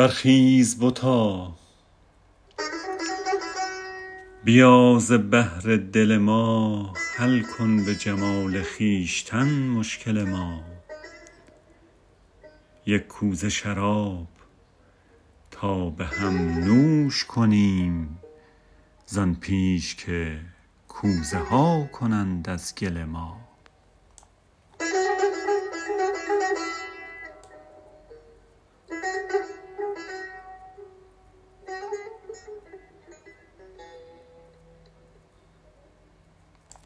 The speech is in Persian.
برخیز بتا، بیا ز بحر دل ما، حل کن به جمال خویشتن مشکل ما. یک کوزه شراب تا به هم نوش کنیم، زان پیش که کوزه ها کنند از گل ما.